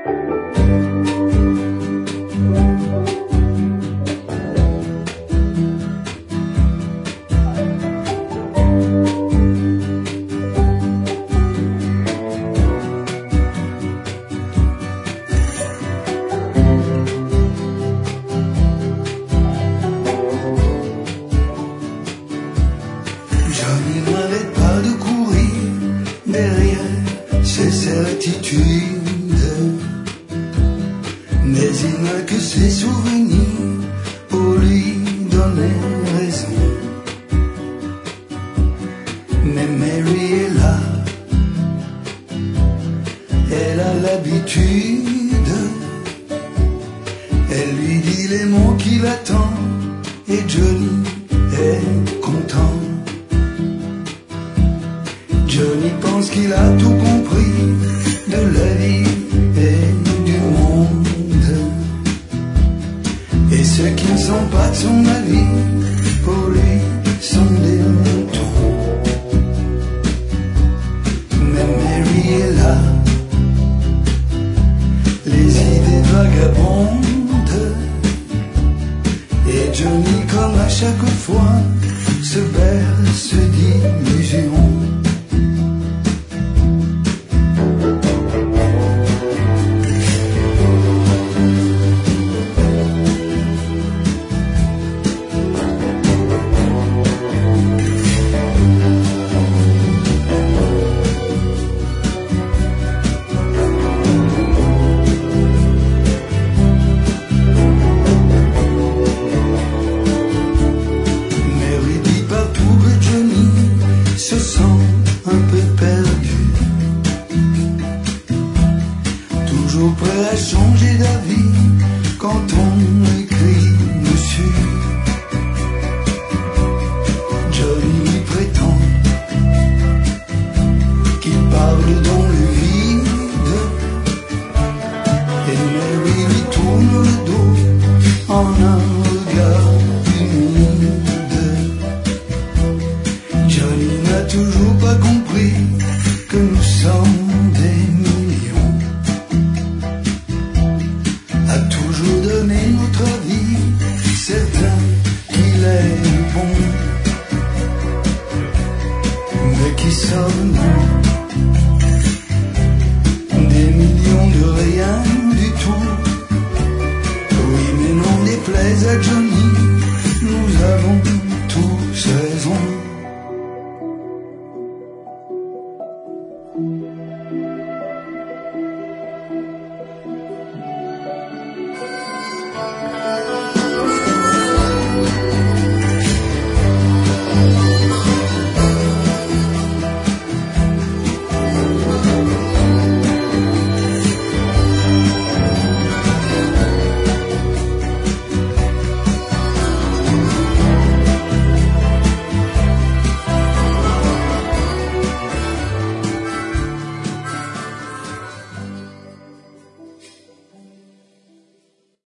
Johnny n'arrête pas de courir derrière ses certitudes, mais il n'a que ses souvenirs pour lui donner raison. Mais Mary est là, elle a l'habitude, elle lui dit les mots qui l'attendent et Johnny est content. Johnny pense qu'il a tout compris de la vie et du monde. Et ceux qui ne sont pas de son avis, pour lui, sont des moutons. Mais Mary est là, les idées vagabondes. Et Johnny, comme à chaque fois, se berce d'illusions. Se sent un peu perdu, toujours prêt à changer d'avis quand on écrit dessus. Johnny prétend qu'il parle dans le vide et Mary lui tourne le dos en un